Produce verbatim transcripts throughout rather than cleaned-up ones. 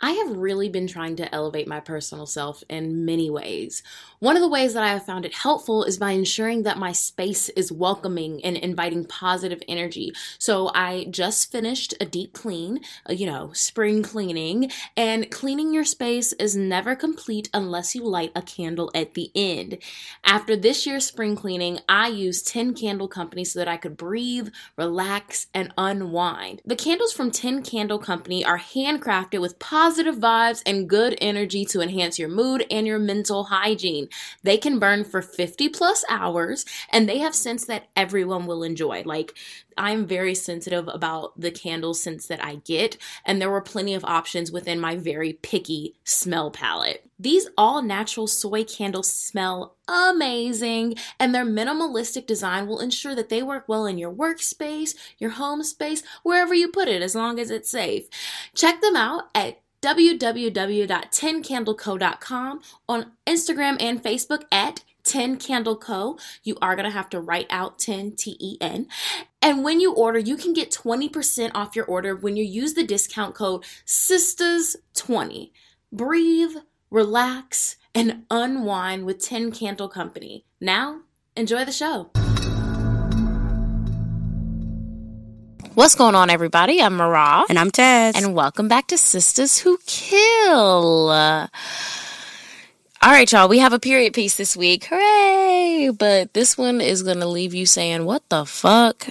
I have really been trying to elevate my personal self in many ways. One of the ways that I have found it helpful is by ensuring that my space is welcoming and inviting positive energy. So I just finished a deep clean, you know, spring cleaning, and cleaning your space is never complete unless you light a candle at the end. After this year's spring cleaning, I used ten Candle Company so that I could breathe, relax, and unwind. The candles from ten Candle Company are handcrafted with positive vibes and good energy to enhance your mood and your mental hygiene. They can burn for fifty plus hours, and they have scents that everyone will enjoy. Like, I'm very sensitive about the candle scents that I get, and there were plenty of options within my very picky smell palette. These all-natural soy candles smell amazing, and their minimalistic design will ensure that they work well in your workspace, your home space, wherever you put it, as long as it's safe. Check them out at w w w dot ten candle co dot com, on Instagram and Facebook at ten candle co. You are going to have to write out ten, T E N. And when you order, you can get twenty percent off your order when you use the discount code sisters twenty. Breathe, relax, and unwind with ten Candle Company. Now, enjoy the show. What's going on, everybody? I'm Mara. And I'm Taz. And welcome back to Sisters Who Kill. Uh, all right, y'all. We have a period piece this week. Hooray! But this one is going to leave you saying, what the fuck?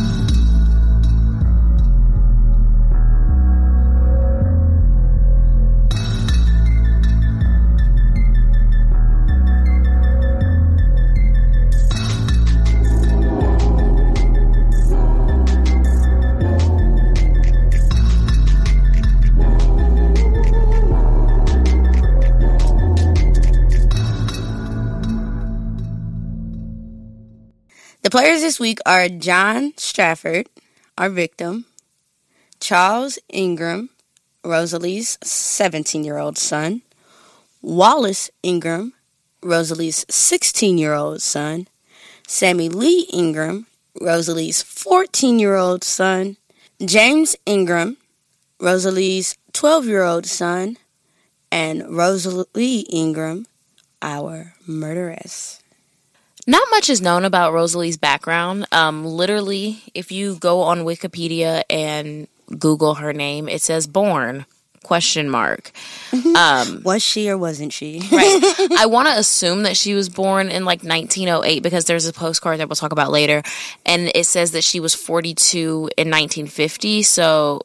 The players this week are John Stratford, our victim, Charles Ingram, Rosalie's seventeen-year-old son, Wallace Ingram, Rosalie's sixteen-year-old son, Sammy Lee Ingram, Rosalie's fourteen-year-old son, James Ingram, Rosalie's twelve-year-old son, and Rosalie Ingram, our murderess. Not much is known about Rosalie's background. Um, literally, if you go on Wikipedia and Google her name, it says born, question mark. Um, was she or wasn't she? Right. I want to assume that she was born in like nineteen oh eight because there's a postcard that we'll talk about later. And it says that she was forty-two in nineteen fifty. So,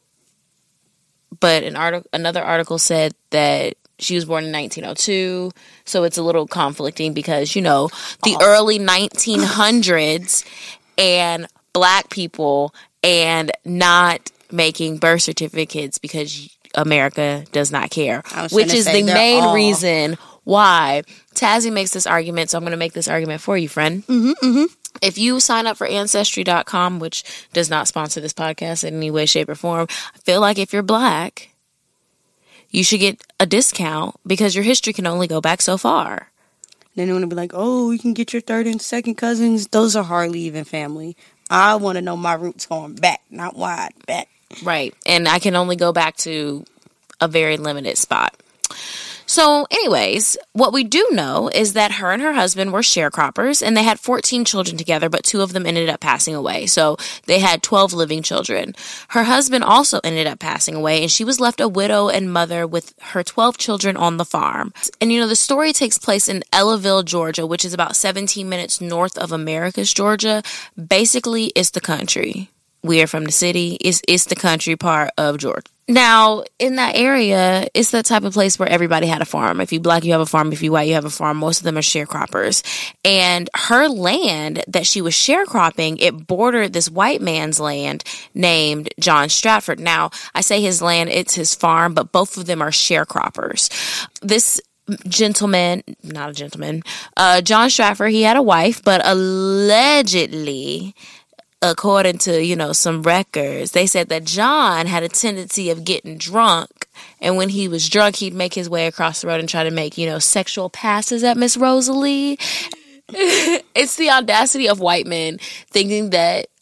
but an article, another article said that she was born in nineteen oh two, so it's a little conflicting because, you know, the oh. early nineteen hundreds and black people and not making birth certificates because America does not care, which is the main all. reason why Tazzy makes this argument, so I'm going to make this argument for you, friend. Mm-hmm, mm-hmm. If you sign up for Ancestry dot com, which does not sponsor this podcast in any way, shape, or form, I feel like if you're black, you should get a discount because your history can only go back so far. Then they want to be like, oh, you can get your third and second cousins. Those are hardly even family. I want to know my roots going back, not wide back. Right. And I can only go back to a very limited spot. So anyways, what we do know is that her and her husband were sharecroppers, and they had fourteen children together, but two of them ended up passing away. So they had twelve living children. Her husband also ended up passing away, and she was left a widow and mother with her twelve children on the farm. And, you know, the story takes place in Ellaville, Georgia, which is about seventeen minutes north of Americus, Georgia. Basically, it's the country. We are from the city. It's, it's the country part of Georgia. Now, in that area, it's that type of place where everybody had a farm. If you black, you have a farm. If you white, you have a farm. Most of them are sharecroppers. And her land that she was sharecropping, it bordered this white man's land named John Stratford. Now, I say his land, it's his farm, but both of them are sharecroppers. This gentleman, not a gentleman, uh, John Stratford, he had a wife, but allegedly, according to, you know, some records, they said that John had a tendency of getting drunk. And when he was drunk, he'd make his way across the road and try to make, you know, sexual passes at Miss Rosalie. It's the audacity of white men thinking that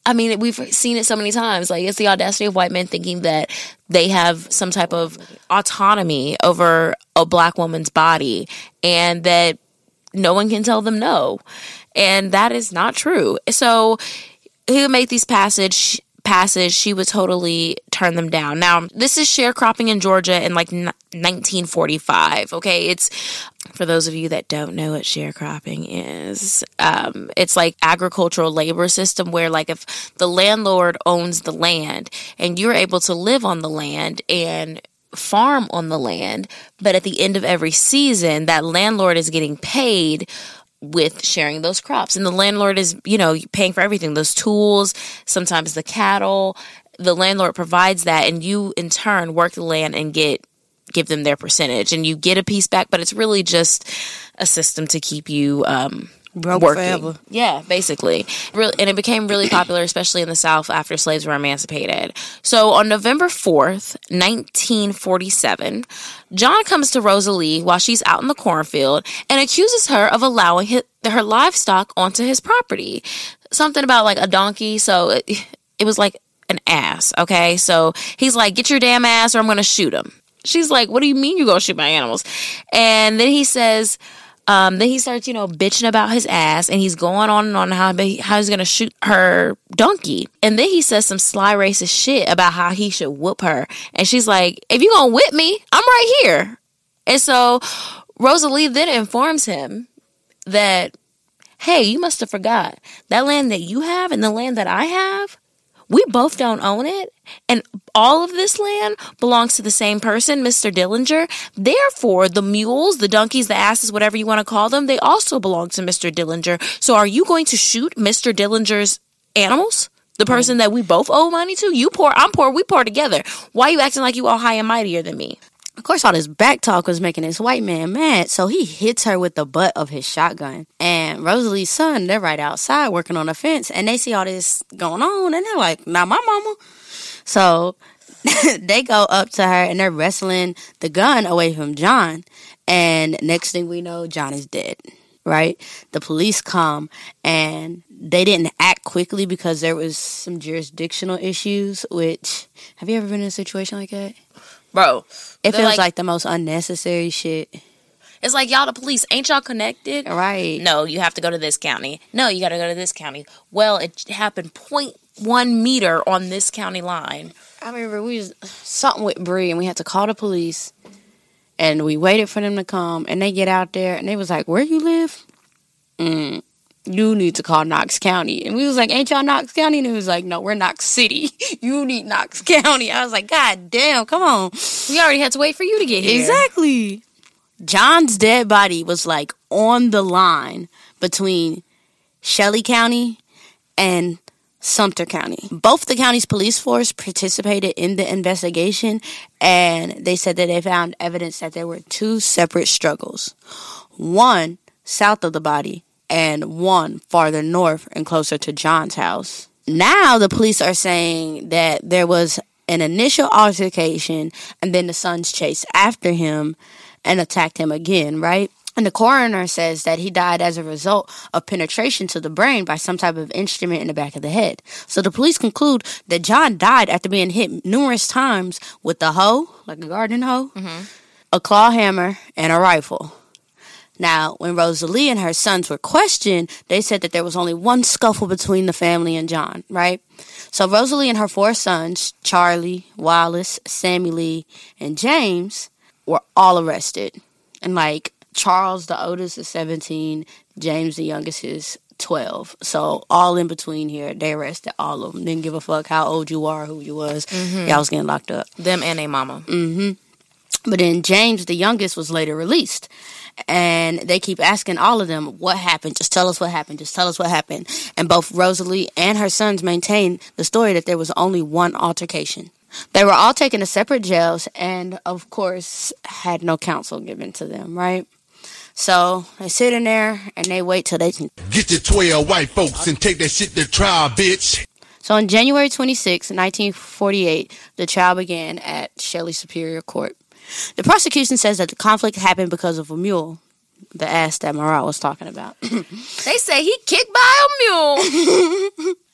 I mean, we've seen it so many times. Like, it's the audacity of white men thinking that they have some type of autonomy over a black woman's body and that no one can tell them no. And that is not true. So he would make these passage passes. She would totally turn them down. Now, this is sharecropping in Georgia in like nineteen forty-five. Okay, it's, for those of you that don't know what sharecropping is, um, it's like agricultural labor system where, like, if the landlord owns the land and you're able to live on the land and farm on the land, but at the end of every season, that landlord is getting paid with sharing those crops. And the landlord is, you know, paying for everything, those tools, sometimes the cattle. The landlord provides that, and you in turn work the land and get give them their percentage, and you get a piece back, but it's really just a system to keep you um broke working. Forever. Yeah, basically. Really, and it became really popular, especially in the South, after slaves were emancipated. So on November fourth, nineteen forty-seven, John comes to Rosalie while she's out in the cornfield and accuses her of allowing his, her livestock onto his property. Something about like a donkey. So it, it was like an ass. Okay. So he's like, get your damn ass or I'm going to shoot him. She's like, what do you mean you're going to shoot my animals? And then he says, Um, then he starts, you know, bitching about his ass, and he's going on and on how, how he's going to shoot her donkey. And then he says some sly racist shit about how he should whoop her. And she's like, if you going to whip me, I'm right here. And so Rosalie then informs him that, hey, you must have forgot that land that you have and the land that I have, we both don't own it. And all of this land belongs to the same person, Mister Dillinger. Therefore, the mules, the donkeys, the asses, whatever you want to call them, they also belong to Mister Dillinger. So are you going to shoot Mister Dillinger's animals? The person that we both owe money to? You poor, I'm poor, we poor together. Why are you acting like you all high and mightier than me? Of course, all this back talk was making this white man mad, so he hits her with the butt of his shotgun. And Rosalie's son, they're right outside working on the fence, and they see all this going on, and they're like, not my mama. So they go up to her, and they're wrestling the gun away from John. And next thing we know, John is dead, right? The police come, and they didn't act quickly because there was some jurisdictional issues, which, have you ever been in a situation like that? Bro, it feels like, like the most unnecessary shit. It's like, y'all the police, ain't y'all connected? Right. No, you have to go to this county. No, you got to go to this county. Well, it happened point one meter on this county line. I remember we was something with Bree, and we had to call the police, and we waited for them to come, and they get out there, and they was like, where you live? Mm, you need to call Knox County. And we was like, ain't y'all Knox County? And he was like, no, we're Knox City. You need Knox County. I was like, God damn, come on. We already had to wait for you to get here. Exactly. John's dead body was like on the line between Shelley County and Sumter County. Both the county's police force participated in the investigation, and they said that they found evidence that there were two separate struggles. One south of the body, and one farther north and closer to John's house. Now the police are saying that there was an initial altercation, and then the sons chased after him and attacked him again, right? And the coroner says that he died as a result of penetration to the brain by some type of instrument in the back of the head. So the police conclude that John died after being hit numerous times with a hoe, like a garden hoe, mm-hmm. a claw hammer, and a rifle. Now, when Rosalie and her sons were questioned, they said that there was only one scuffle between the family and John, right? So Rosalie and her four sons, Charlie, Wallace, Sammy Lee, and James, were all arrested. And, like, Charles, the oldest, is seventeen. James, the youngest, is twelve. So, all in between here, they arrested all of them. Didn't give a fuck how old you are, who you was. Mm-hmm. Y'all was getting locked up. Them and their mama. Mm-hmm. But then James, the youngest, was later released. And they keep asking all of them, what happened? Just tell us what happened. Just tell us what happened. And both Rosalie and her sons maintain the story that there was only one altercation. They were all taken to separate jails and, of course, had no counsel given to them, right? So they sit in there and they wait till they can get your twelve white folks and take that shit to trial, bitch. So on January twenty-sixth, nineteen forty-eight, the trial began at Shelley Superior Court. The prosecution says that the conflict happened because of a mule, the ass that Marat was talking about. They say he kicked by a mule.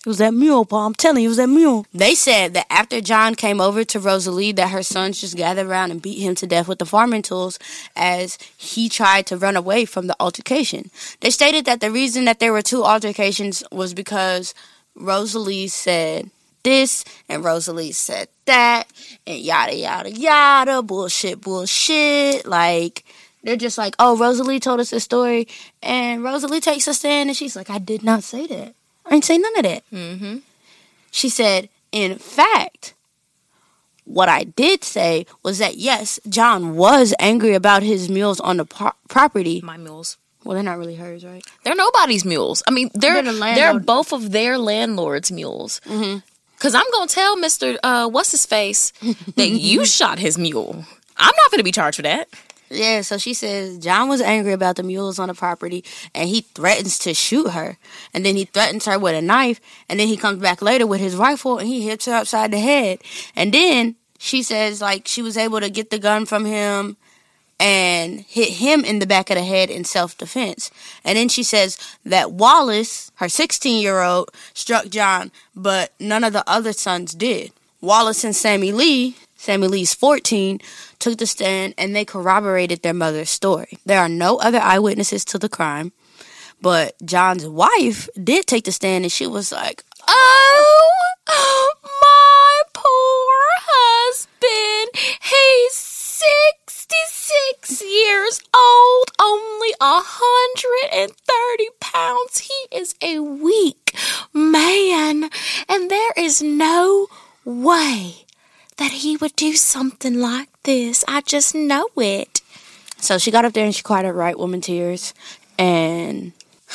It was that mule, Pa. I'm telling you, it was that mule. They said that after John came over to Rosalie, that her sons just gathered around and beat him to death with the farming tools as he tried to run away from the altercation. They stated that the reason that there were two altercations was because Rosalie said this and Rosalie said that and yada, yada, yada, bullshit, bullshit. Like, they're just like, oh, Rosalie told us this story, and Rosalie takes a stand and she's like, I did not say that. I didn't say none of that. Mm-hmm. She said, in fact, what I did say was that, yes, John was angry about his mules on the pro- property. My mules. Well, they're not really hers, right? They're nobody's mules. I mean, they're They're the they're landlord. both of their landlord's mules. Mm-hmm. Because I'm going to tell Mister Uh, what's his face that you shot his mule. I'm not going to be charged for that. Yeah, so she says John was angry about the mules on the property, and he threatens to shoot her. And then he threatens her with a knife, and then he comes back later with his rifle, and he hits her upside the head. And then she says, like, she was able to get the gun from him and hit him in the back of the head in self-defense. And then she says that Wallace, her sixteen-year-old, struck John, but none of the other sons did. Wallace and Sammy Lee, Sammy Lee's fourteen, took the stand and they corroborated their mother's story. There are no other eyewitnesses to the crime, but John's wife did take the stand and she was like, Oh, my poor husband. He's sixty-six years old, only one hundred thirty pounds. He is a weak man, and there is no way that he would do something like this. I just know it. So she got up there and she cried her right woman tears. And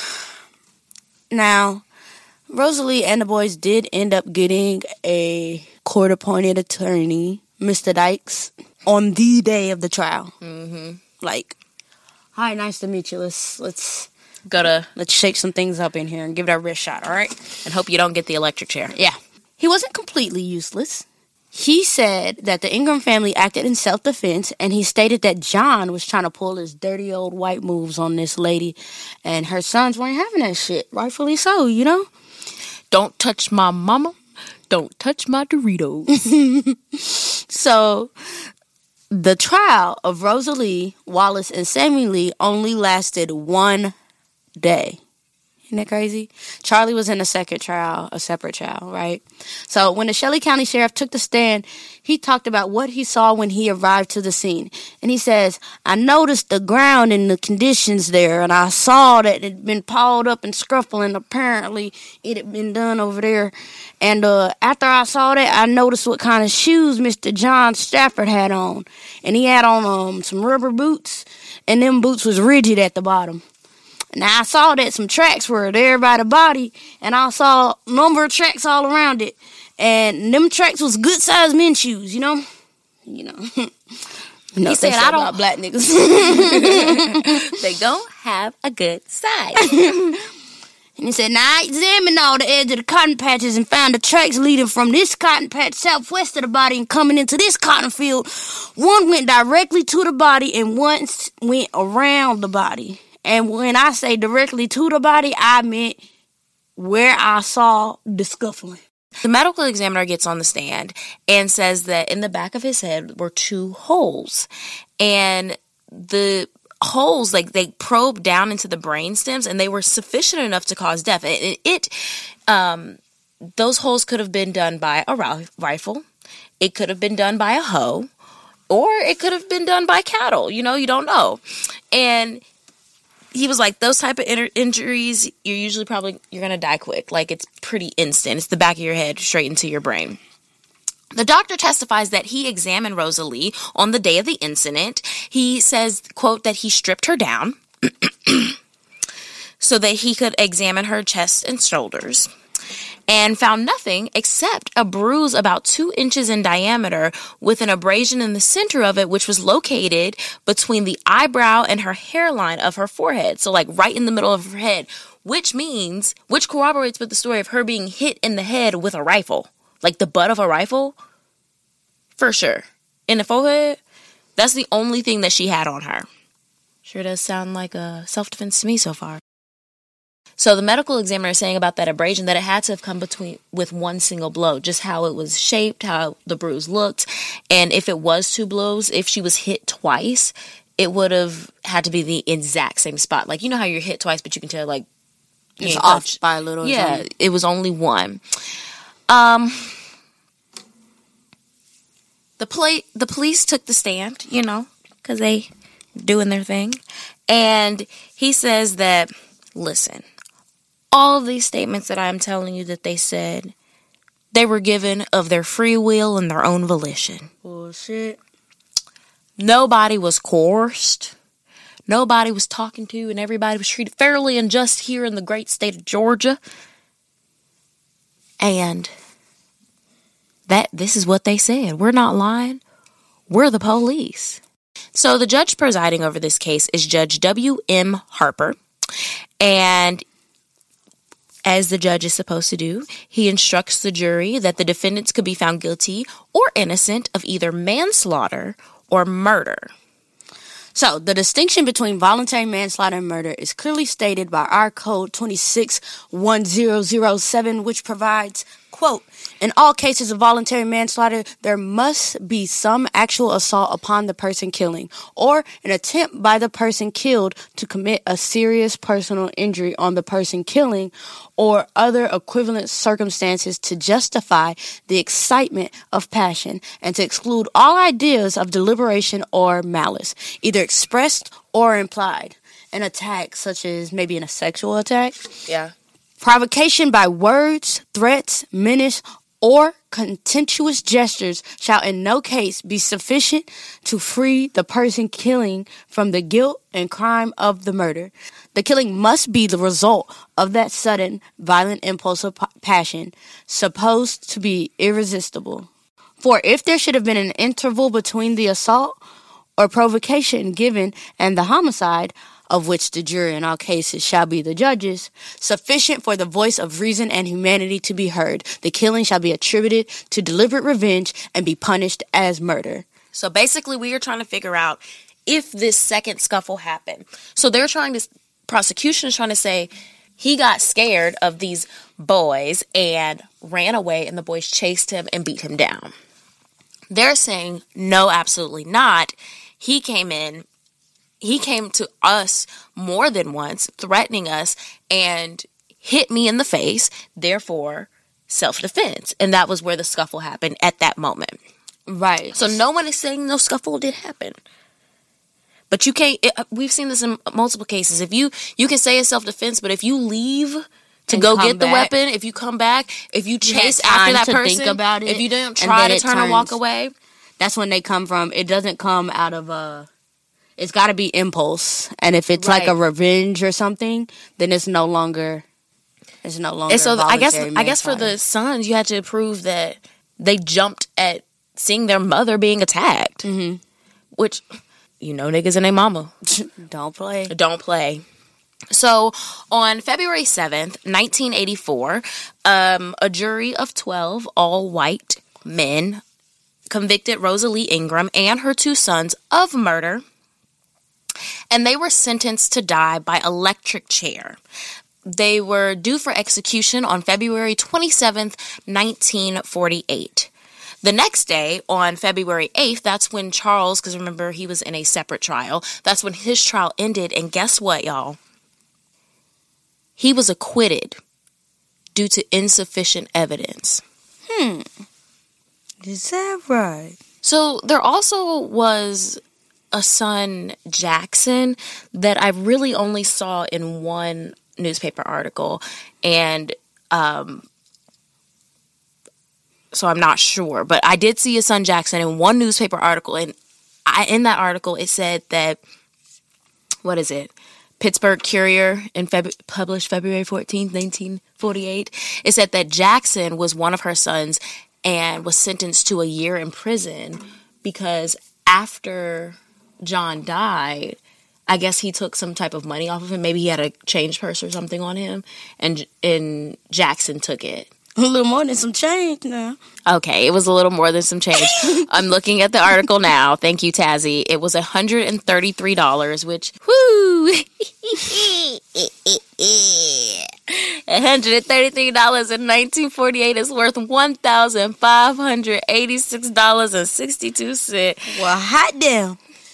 now, Rosalie and the boys did end up getting a court-appointed attorney, Mister Dykes, on the day of the trial. Mm-hmm. Like, hi, nice to meet you. Let's let's Gotta let's shake some things up in here and give it our best shot. All right. and hope you don't get the electric chair. Yeah. He wasn't completely useless. He said that the Ingram family acted in self-defense, and he stated that John was trying to pull his dirty old white moves on this lady, and her sons weren't having that shit. Rightfully so, you know? Don't touch my mama. Don't touch my Doritos. So, the trial of Rosalie, Wallace, and Sammy Lee only lasted one day. Isn't that crazy? Charlie was in a second trial, a separate trial, right? So when the Shelley County Sheriff took the stand, he talked about what he saw when he arrived to the scene. And he says, I noticed the ground and the conditions there, and I saw that it had been pawed up and scruffled, and apparently it had been done over there. And uh, after I saw that, I noticed what kind of shoes Mister John Stafford had on. And he had on um, some rubber boots, and them boots was rigid at the bottom. Now, I saw that some tracks were there by the body, and I saw a number of tracks all around it. And them tracks was good-sized men's shoes, you know? You know. You know He said, I don't... about black niggas. They don't have a good size. And he said, now, I examined all the edge of the cotton patches and found the tracks leading from this cotton patch southwest of the body and coming into this cotton field. One went directly to the body and one went around the body. And when I say directly to the body, I meant where I saw the scuffling. The medical examiner gets on the stand and says that in the back of his head were two holes. And the holes, like, they probed down into the brain stems, and they were sufficient enough to cause death. It, it um, those holes could have been done by a rifle. It could have been done by a hoe. Or it could have been done by cattle. You know, you don't know. And he was like, those type of in- injuries, you're usually probably, you're going to die quick. Like, it's pretty instant. It's the back of your head straight into your brain. The doctor testifies that he examined Rosalie on the day of the incident. He says, quote, that he stripped her down so that he could examine her chest and shoulders, and found nothing except a bruise about two inches in diameter with an abrasion in the center of it, which was located between the eyebrow and her hairline of her forehead. So, like, right in the middle of her head, which means, which corroborates with the story of her being hit in the head with a rifle. Like, the butt of a rifle? For sure. In the forehead? That's the only thing that she had on her. Sure does sound like a self-defense to me so far. So the medical examiner is saying about that abrasion that it had to have come between with one single blow, just how it was shaped, how the bruise looked. And if it was two blows, if she was hit twice, it would have had to be the exact same spot. Like, you know how you're hit twice, but you can tell, like, it's off touch. By a little. Yeah, something. It was only one. Um, the, pla- the police took the stand, you know, because they doing their thing. And he says that, listen, all of these statements that I'm telling you that they said, they were given of their free will and their own volition. Bullshit. Nobody was coerced. Nobody was talking to, and everybody was treated fairly and just here in the great state of Georgia. And that this is what they said. We're not lying. We're the police. So the judge presiding over this case is Judge W M Harper. And as the judge is supposed to do, he instructs the jury that the defendants could be found guilty or innocent of either manslaughter or murder. So, the distinction between voluntary manslaughter and murder is clearly stated by our code twenty-six one zero zero seven, which provides, quote, in all cases of voluntary manslaughter, there must be some actual assault upon the person killing, or an attempt by the person killed to commit a serious personal injury on the person killing, or other equivalent circumstances to justify the excitement of passion, and to exclude all ideas of deliberation or malice, either expressed or implied. An attack, such as maybe in a sexual attack. Yeah. Provocation by words, threats, menace, or contemptuous gestures shall in no case be sufficient to free the person killing from the guilt and crime of the murder. The killing must be the result of that sudden, violent impulse of passion, supposed to be irresistible. For if there should have been an interval between the assault or provocation given and the homicide, of which the jury in all cases shall be the judges, sufficient for the voice of reason and humanity to be heard, the killing shall be attributed to deliberate revenge and be punished as murder. So basically we are trying to figure out if this second scuffle happened. So they're trying to, prosecution is trying to say he got scared of these boys and ran away and the boys chased him and beat him down. They're saying, no, absolutely not. He came in. He came to us more than once, threatening us, and hit me in the face, therefore, self-defense. And that was where the scuffle happened at that moment. Right. So no one is saying no scuffle did happen. But you can't, it, we've seen this in multiple cases. If you, you can say it's self-defense, but if you leave to and go get back, the weapon, if you come back, if you chase you after that person, think about it, if you don't try to turn turns, and walk away. That's when they come from. It doesn't come out of a... It's got to be impulse, and if it's right. like a revenge or something, then it's no longer. It's no longer. And so I guess I guess for the sons, you had to prove that they jumped at seeing their mother being attacked, mm-hmm. which you know niggas and their mama don't play. Don't play. So on February seventh, nineteen eighty-four, um, a jury of twelve all white men convicted Rosalie Ingram and her two sons of murder. And they were sentenced to die by electric chair. They were due for execution on February twenty-seventh, nineteen forty-eight. The next day, on February eighth, that's when Charles, because remember, he was in a separate trial, that's when his trial ended. And guess what, y'all? He was acquitted due to insufficient evidence. Hmm. Is that right? So there also was a son, Jackson, that I really only saw in one newspaper article, and um, so I'm not sure, but I did see a son, Jackson, in one newspaper article, and I, in that article, it said that, what is it, Pittsburgh Courier, in Feb- published February fourteenth, nineteen forty-eight, it said that Jackson was one of her sons and was sentenced to a year in prison because after John died, I guess he took some type of money off of him. Maybe he had a change purse or something on him, and and Jackson took it. A little more than some change now. Okay, it was a little more than some change. I'm looking at the article now. Thank you, Tazzy. It was one hundred thirty-three dollars, which, whoo! one hundred thirty-three dollars in nineteen forty-eight is worth one thousand five hundred eighty-six dollars and sixty-two cents. Well, hot damn.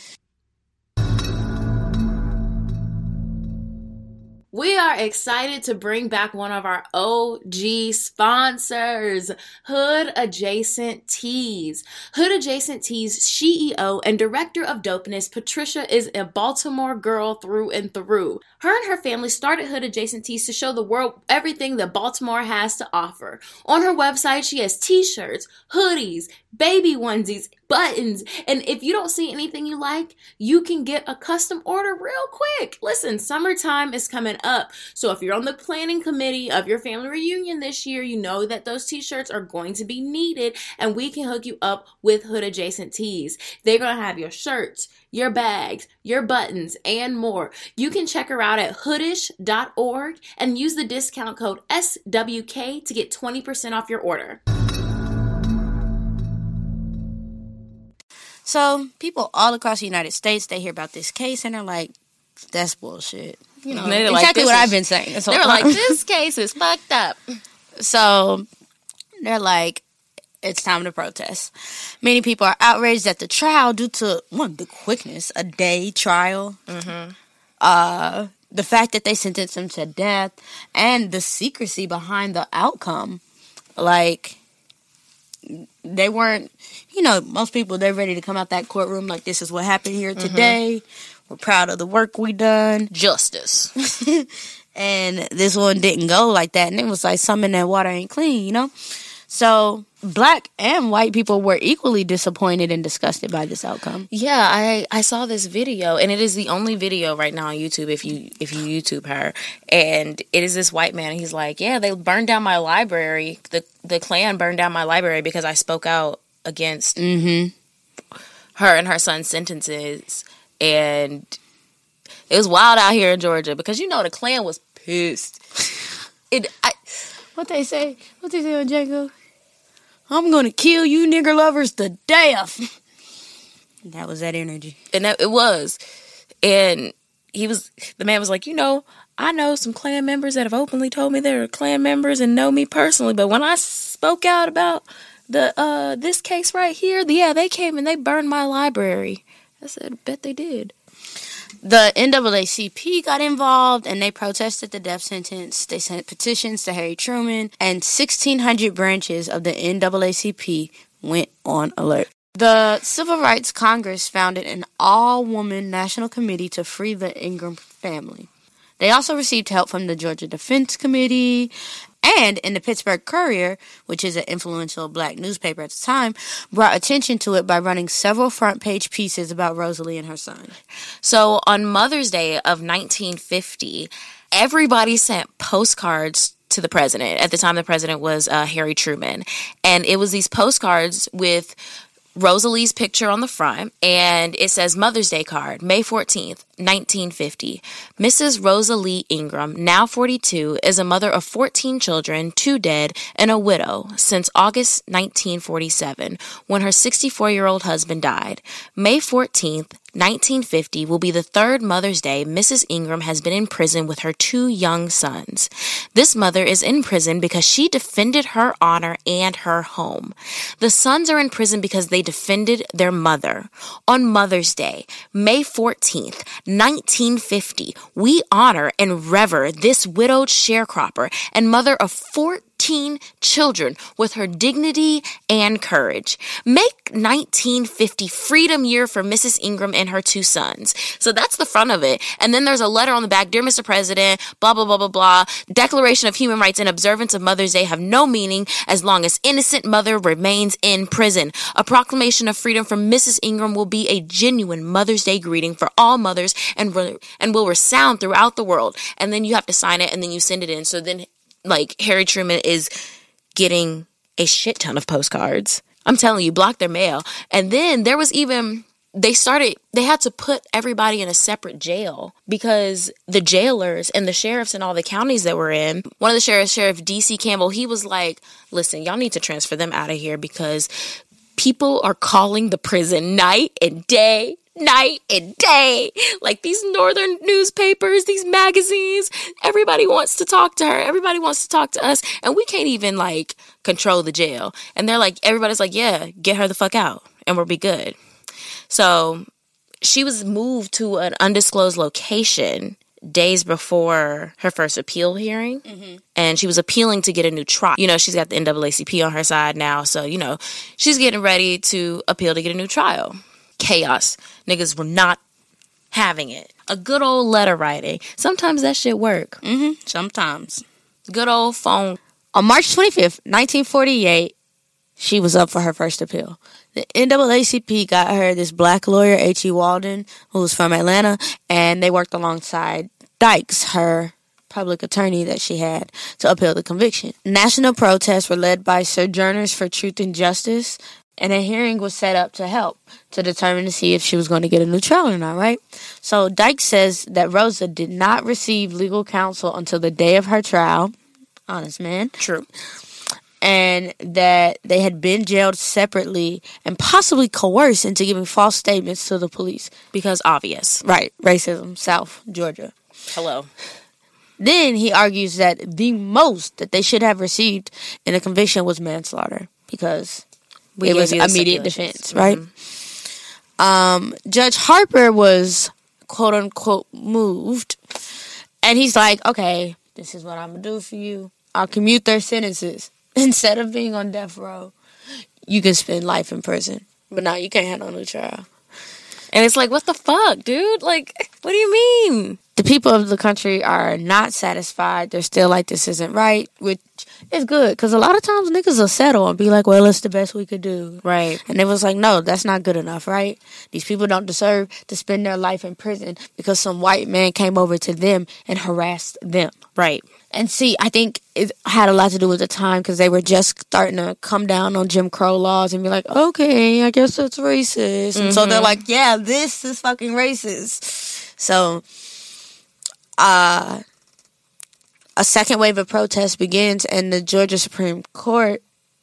We are excited to bring back one of our O G sponsors, Hood Adjacent Tees. Hood Adjacent Tees C E O and Director of Dopeness, Patricia, is a Baltimore girl through and through. Her and her family started Hood Adjacent Tees to show the world everything that Baltimore has to offer. On her website, she has t-shirts, hoodies, baby onesies, buttons, and if you don't see anything you like, you can get a custom order real quick. Listen, summertime is coming up, so if you're on the planning committee of your family reunion this year, you know that those t-shirts are going to be needed, and we can hook you up with Hood Adjacent Tees. They're going to have your shirts, your bags, your buttons, and more. You can check her out at hoodish dot org and use the discount code S W K to get twenty percent off your order. So people all across the United States, they hear about this case and they're like, that's bullshit. You know, exactly like, what is, I've been saying. This they were like, this case is fucked up. So they're like, it's time to protest. Many people are outraged at the trial due to, one, the quickness, a day trial, mm-hmm. uh, the fact that they sentenced him to death, and the secrecy behind the outcome. Like, they weren't, you know, most people, they're ready to come out that courtroom like, this is what happened here today. Mm-hmm. We're proud of the work we done. Justice. And this one didn't go like that. And it was like, some in that water ain't clean, you know? So black and white people were equally disappointed and disgusted by this outcome. Yeah, I, I saw this video, and it is the only video right now on YouTube if you if you YouTube her. And it is this white man. He's like, yeah, they burned down my library. The the Klan burned down my library because I spoke out against mm-hmm. her and her son's sentences. And it was wild out here in Georgia because, you know, the Klan was pissed. It I, What they say? What they say on Django? I'm gonna kill you nigger lovers to death. That was that energy. And that, it was. And he was, the man was like, you know, I know some Klan members that have openly told me they're Klan members and know me personally. But when I spoke out about the uh, this case right here, yeah, they came and they burned my library. I said, bet they did. The N double A C P got involved, and they protested the death sentence. They sent petitions to Harry Truman, and sixteen hundred branches of the N double A C P went on alert. The Civil Rights Congress founded an all-woman national committee to free the Ingram family. They also received help from the Georgia Defense Committee, and in the Pittsburgh Courier, which is an influential black newspaper at the time, brought attention to it by running several front-page pieces about Rosalie and her son. So on Mother's Day of nineteen fifty, everybody sent postcards to the president. At the time, the president was uh, Harry Truman. And it was these postcards with Rosalie's picture on the front, and it says Mother's Day card, May fourteenth, nineteen fifty. Missus Rosalie Ingram, now forty-two, is a mother of fourteen children, two dead, and a widow since August nineteen forty-seven, when her sixty-four-year-old husband died. May fourteenth, nineteen fifty will be the third Mother's Day Missus Ingram has been in prison with her two young sons. This mother is in prison because she defended her honor and her home. The sons are in prison because they defended their mother. On Mother's Day, May fourteenth, nineteen fifty, we honor and revere this widowed sharecropper and mother of fourteen children with her dignity and courage. Make nineteen fifty Freedom Year for Missus Ingram and her two sons. So that's the front of it. And then there's a letter on the back. Dear Mister President, blah, blah, blah, blah, blah. Declaration of Human Rights and observance of Mother's Day have no meaning as long as innocent mother remains in prison. A proclamation of freedom from Missus Ingram will be a genuine Mother's Day greeting for all mothers and, re- and will resound throughout the world. And then you have to sign it and then you send it in. So then, like, Harry Truman is getting a shit ton of postcards. I'm telling you, block their mail. And then there was even, they started, they had to put everybody in a separate jail because the jailers and the sheriffs in all the counties that we're in, one of the sheriffs, Sheriff D C Campbell, he was like, listen, y'all need to transfer them out of here because people are calling the prison night and day, night and day. Like these northern newspapers, these magazines, everybody wants to talk to her. Everybody wants to talk to us. And we can't even like control the jail. And they're like, everybody's like, yeah, get her the fuck out and we'll be good. So she was moved to an undisclosed location days before her first appeal hearing. Mm-hmm. And she was appealing to get a new trial. You know, she's got the N double A C P on her side now. So, you know, she's getting ready to appeal to get a new trial. Chaos. Niggas were not having it. A good old letter writing. Sometimes that shit work. Mm-hmm. Sometimes. Good old phone. On March twenty-fifth, nineteen forty-eight, she was up for her first appeal. The N double A C P got her this black lawyer, H E. Walden, who was from Atlanta, and they worked alongside Dykes, her public attorney that she had, to appeal the conviction. National protests were led by Sojourners for Truth and Justice, and a hearing was set up to help to determine to see if she was going to get a new trial or not, right? So Dykes says that Rosa did not receive legal counsel until the day of her trial. Honest man. True. And that they had been jailed separately and possibly coerced into giving false statements to the police. Because obvious. Right. Racism. South Georgia. Hello. Then he argues that the most that they should have received in a conviction was manslaughter. Because we it was immediate defense, right? Mm-hmm. Um, Judge Harper was, quote unquote, moved. And he's like, okay, this is what I'm going to do for you. I'll commute their sentences. Instead of being on death row, you can spend life in prison. But now you can't have no new trial. And it's like, what the fuck, dude? Like, what do you mean? The people of the country are not satisfied. They're still like, this isn't right, which is good. Because a lot of times niggas will settle and be like, well, it's the best we could do. Right. And it was like, no, that's not good enough, right? These people don't deserve to spend their life in prison because some white man came over to them and harassed them. Right. And see, I think it had a lot to do with the time because they were just starting to come down on Jim Crow laws and be like, okay, I guess that's racist. Mm-hmm. And so they're like, yeah, this is fucking racist. So uh, a second wave of protest begins and the Georgia Supreme Court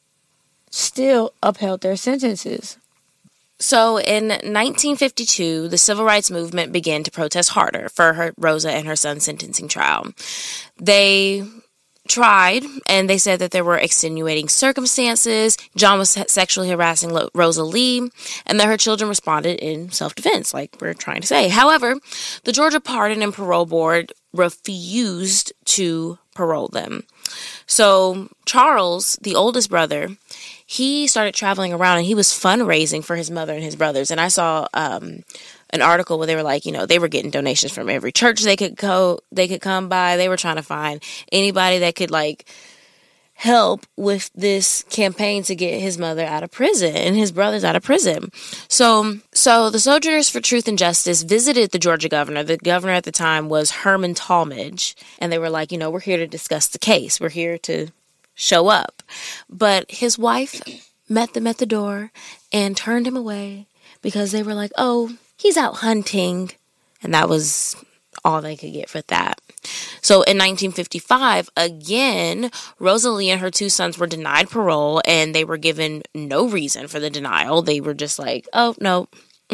still upheld their sentences. So in nineteen fifty-two, the civil rights movement began to protest harder for her, Rosa and her son's sentencing trial. They tried, and they said that there were extenuating circumstances. John was sexually harassing Lo- Rosa Lee, and that her children responded in self-defense, like we're trying to say. However, the Georgia Pardon and Parole Board refused to parole them. So Charles, the oldest brother, he started traveling around and he was fundraising for his mother and his brothers. And I saw um, an article where they were like, you know, they were getting donations from every church they could go, they could come by. They were trying to find anybody that could like help with this campaign to get his mother out of prison and his brothers out of prison. So, so the Sojourners for Truth and Justice visited the Georgia governor. The governor at the time was Herman Talmadge. And they were like, you know, we're here to discuss the case. We're here to show up. But his wife met them at the door and turned him away because they were like, oh, he's out hunting. And that was all they could get for that. So in nineteen fifty-five, again, Rosa Lee and her two sons were denied parole and they were given no reason for the denial. They were just like, oh, no.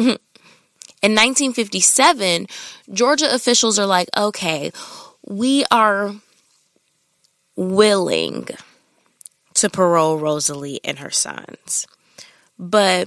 In nineteen fifty-seven, Georgia officials are like, okay, we are willing to parole Rosa Lee and her sons. But,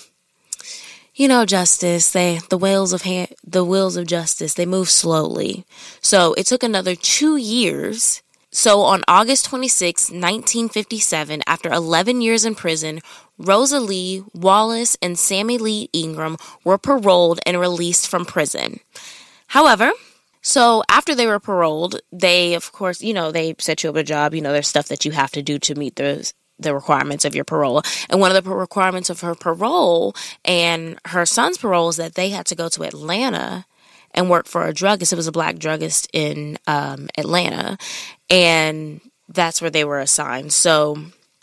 you know, justice, they the wheels of ha- the wheels of justice, they move slowly. So it took another two years. So on August twenty-sixth, nineteen fifty-seven, after eleven years in prison, Rosa Lee, Wallace, and Sammy Lee Ingram were paroled and released from prison. However, so after they were paroled, they, of course, you know, they set you up a job. You know, there's stuff that you have to do to meet the, the requirements of your parole. And one of the requirements of her parole and her son's parole is that they had to go to Atlanta and work for a druggist. It was a black druggist in um, Atlanta. And that's where they were assigned. So,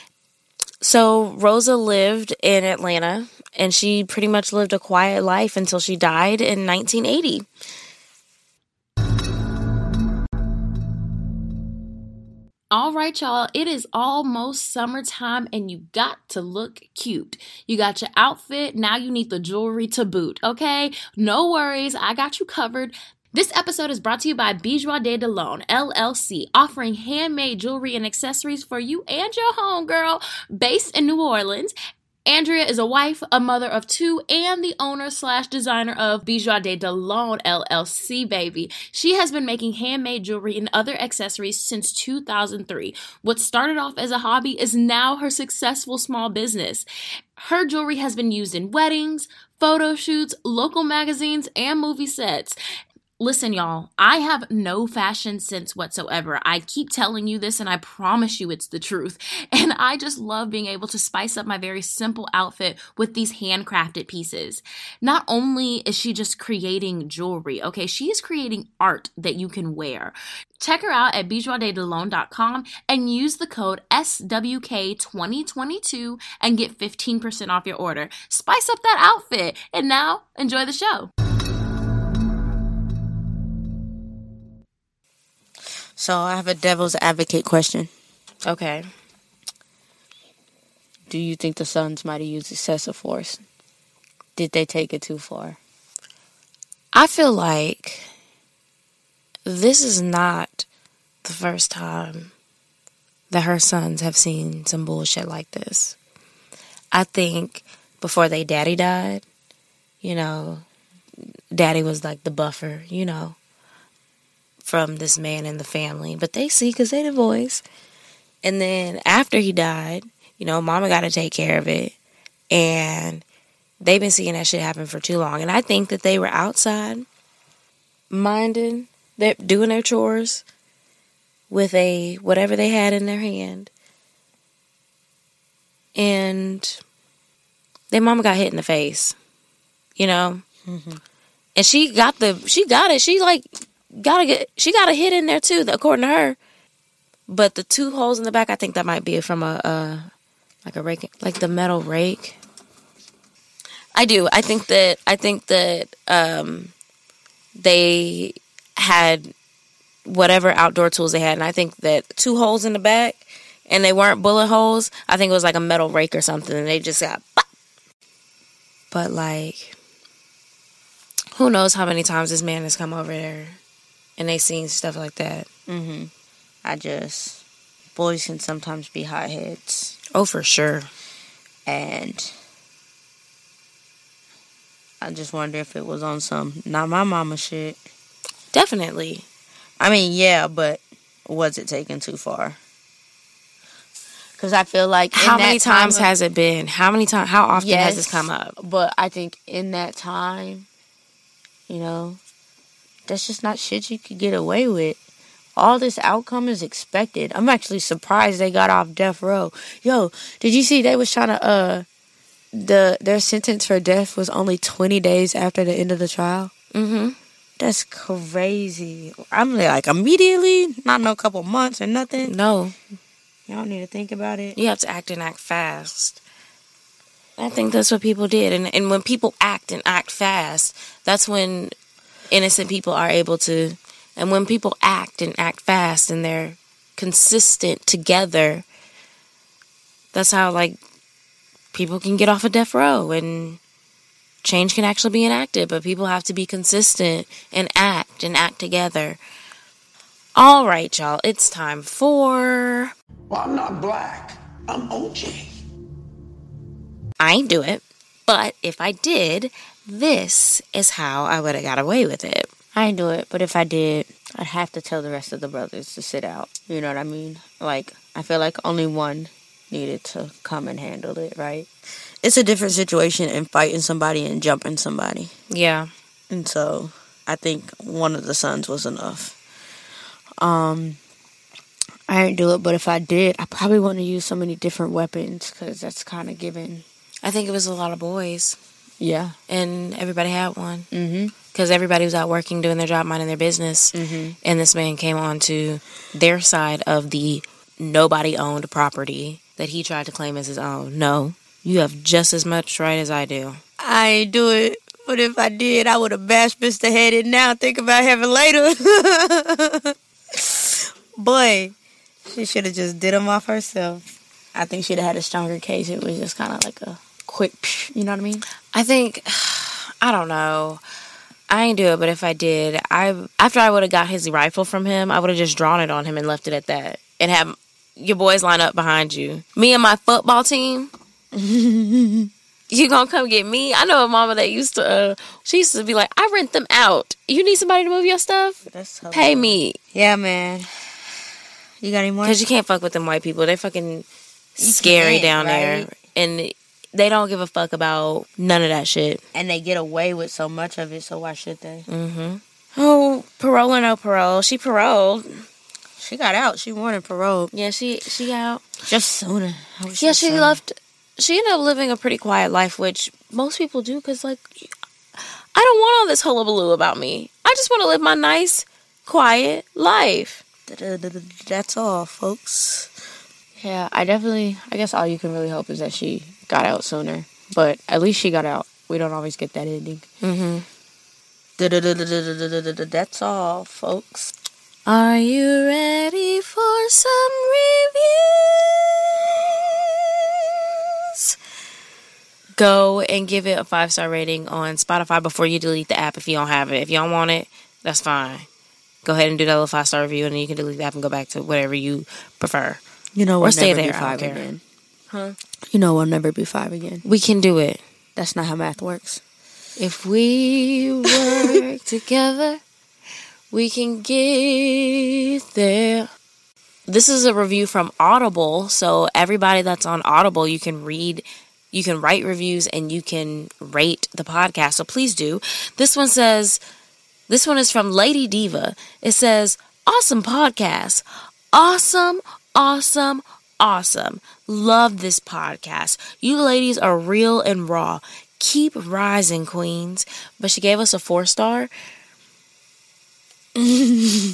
so Rosa lived in Atlanta, and she pretty much lived a quiet life until she died in nineteen eighty. All right, y'all, it is almost summertime and you got to look cute. You got your outfit, now you need the jewelry to boot, okay? No worries, I got you covered. This episode is brought to you by Bijoux de Delon, L L C, offering handmade jewelry and accessories for you and your homegirl, based in New Orleans. Andrea is a wife, a mother of two, and the owner slash designer of Bijoux de Delon, L L C, baby. She has been making handmade jewelry and other accessories since two thousand three. What started off as a hobby is now her successful small business. Her jewelry has been used in weddings, photo shoots, local magazines, and movie sets. Listen, y'all, I have no fashion sense whatsoever. I keep telling you this, and I promise you it's the truth. And I just love being able to spice up my very simple outfit with these handcrafted pieces. Not only is she just creating jewelry, okay, she is creating art that you can wear. Check her out at bijoux de delon dot com and use the code S W K twenty twenty-two and get fifteen percent off your order. Spice up that outfit. And now, enjoy the show. So I have a devil's advocate question. Okay. Do you think the Suns might have used excessive force? Did they take it too far? I feel like this is not the first time that her sons have seen some bullshit like this. I think before they daddy died, you know, daddy was like the buffer, you know, from this man and the family. But they see because they divorced. And then after he died, you know, mama got to take care of it. And they've been seeing that shit happen for too long. And I think that they were outside minding, they're doing their chores with a whatever they had in their hand. And their mama got hit in the face, you know? Mm-hmm. And she got the, she got it. She like, got to get, she got a hit in there too, according to her. But the two holes in the back, I think that might be from a, uh, like a rake, like the metal rake. I do. I think that, I think that, um, they had whatever outdoor tools they had. And I think that two holes in the back, and they weren't bullet holes. I think it was like a metal rake or something. And they just got, pop. But like, who knows how many times this man has come over there and they seen stuff like that. Mm-hmm. I just, boys can sometimes be hotheads. Oh, for sure. And I just wonder if it was on some not my mama shit. Definitely. I mean, yeah, but was it taken too far? Because I feel like how many times of, has it been? How many times? How often yes, has this come up? But I think in that time, you know, that's just not shit you could get away with. All this outcome is expected. I'm actually surprised they got off death row. Yo, did you see they was trying to, uh, the their sentence for death was only twenty days after the end of the trial? Mm-hmm. That's crazy. I'm like, immediately? Not no couple months or nothing? No. You don't need to think about it. You have to act and act fast. I think that's what people did. And and when people act and act fast, that's when innocent people are able to... And when people act and act fast and they're consistent together, that's how, like, people can get off of death row and change can actually be enacted. But people have to be consistent and act and act together. All right, y'all. It's time for... Well, I'm not black. I'm O J. I ain't do it. But if I did, this is how I would have got away with it. I ain't do it, but if I did, I'd have to tell the rest of the brothers to sit out. You know what I mean? Like, I feel like only one needed to come and handle it, right? It's a different situation in fighting somebody and jumping somebody. Yeah. And so, I think one of the sons was enough. Um, I didn't do it, but if I did, I probably wouldn't use so many different weapons, because that's kind of given. I think it was a lot of boys. Yeah. And everybody had one. Mm-hmm. Because everybody was out working, doing their job, minding their business. Mm-hmm. And this man came on to their side of the nobody-owned property that he tried to claim as his own. No, you have just as much right as I do. I ain't do it. But if I did, I would have bashed Mister Head in now. Think about having later. Boy, She should have just did them off herself. I think she'd have had a stronger case. It was just kind of like a quick, psh, you know what I mean? I think, I don't know. I ain't do it, but if I did, I after I would have got his rifle from him, I would have just drawn it on him and left it at that. And have your boys line up behind you. Me and my football team. You gonna come get me? I know a mama that used to, uh, she used to be like, I rent them out. You need somebody to move your stuff? That's Pay me. Yeah, man. You got any more? Because you can't fuck with them white people. They're fucking scary down right? there. And they don't give a fuck about none of that shit. And they get away with so much of it, so why should they? Mm-hmm. Oh, parole or no parole. She paroled. She got out. She wanted parole. Yeah, she she out. Just sooner. Yeah, she sooner. left. She ended up living a pretty quiet life, which most people do, because, like, I don't want all this hullabaloo about me. I just want to live my nice, quiet life. That's all, folks. Yeah, I definitely, I guess all you can really hope is that she got out sooner. But at least she got out. We don't always get that ending. Mm-hmm. That's all, folks. Are you ready for some reviews? Go and give it a five-star rating on Spotify before you delete the app if you don't have it. If you don't want it, that's fine. Go ahead and do that little five-star review, and then you can delete the app and go back to whatever you prefer. You know, or we'll stay never there. be five again. Huh? You know, we'll never be five again. We can do it. That's not how math works. If we work together, we can get there. This is a review from Audible, so everybody that's on Audible, you can read, you can write reviews, and you can rate the podcast, so please do. This one says, this one is from Lady Diva. It says, awesome podcast. Awesome, awesome, awesome. Love this podcast. You ladies are real and raw. Keep rising, queens. But she gave us a four star. I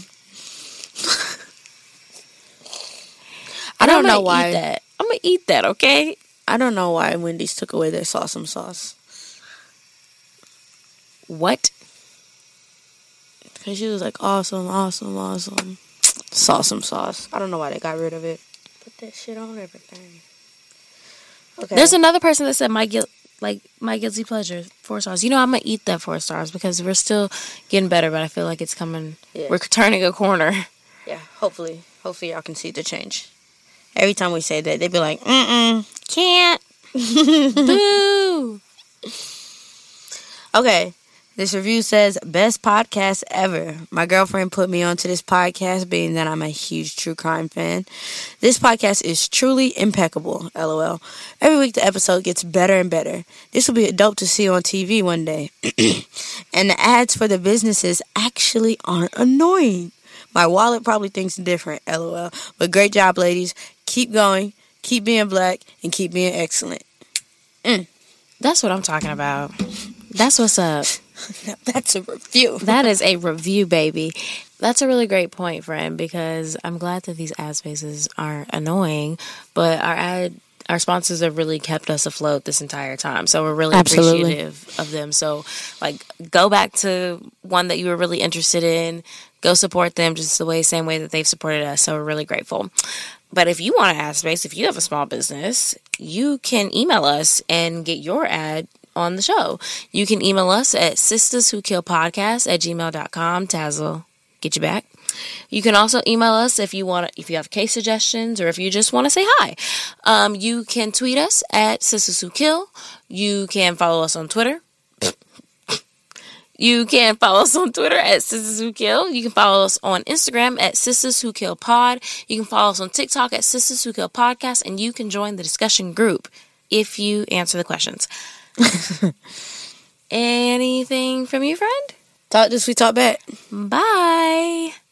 don't know why. Eat that. I'm gonna eat that, okay? I don't know why Wendy's took away their Sawsome sauce. What? Because she was like, awesome, awesome, awesome. Sawsome sauce. I don't know why they got rid of it. Put that shit on everything. Okay. There's another person that said my guilt, like my guilty pleasure, four stars. You know, I'm gonna eat that four stars because we're still getting better, but I feel like it's coming. Yeah. We're turning a corner. Yeah, hopefully, hopefully y'all can see the change. Every time we say that, they be like, mm-mm, can't. Boo. Okay. This review says, best podcast ever. My girlfriend put me onto this podcast, being that I'm a huge true crime fan. This podcast is truly impeccable, LOL. Every week the episode gets better and better. This will be dope to see on T V one day. And the ads for the businesses actually aren't annoying. My wallet probably thinks different, LOL. But great job, ladies. Keep going, keep being black, and keep being excellent. Mm. That's what I'm talking about. That's what's up. That's a review. That is a review, baby. That's a really great point, friend, because I'm glad that these ad spaces aren't annoying, but our ad, our sponsors have really kept us afloat this entire time. So we're really Absolutely. appreciative of them. So, like, go back to one that you were really interested in. Go support them just the way, same way that they've supported us. So we're really grateful. But if you want an ad space, if you have a small business, you can email us and get your ad on the show. You can email us at sisters who kill podcast at gmail dot com. Tazzle, get you back. You can also email us if you want, if you have case suggestions or if you just want to say hi. Um, you can tweet us at sisters who kill. You can follow us on Twitter. You can follow us on Twitter at Sisters Who Kill. You can follow us on Instagram at Sisters Who Kill Pod. You can follow us on TikTok at Sisters Who Kill Podcast, and you can join the discussion group if you answer the questions. Anything from you, friend? Talk this, we talk back. Bye.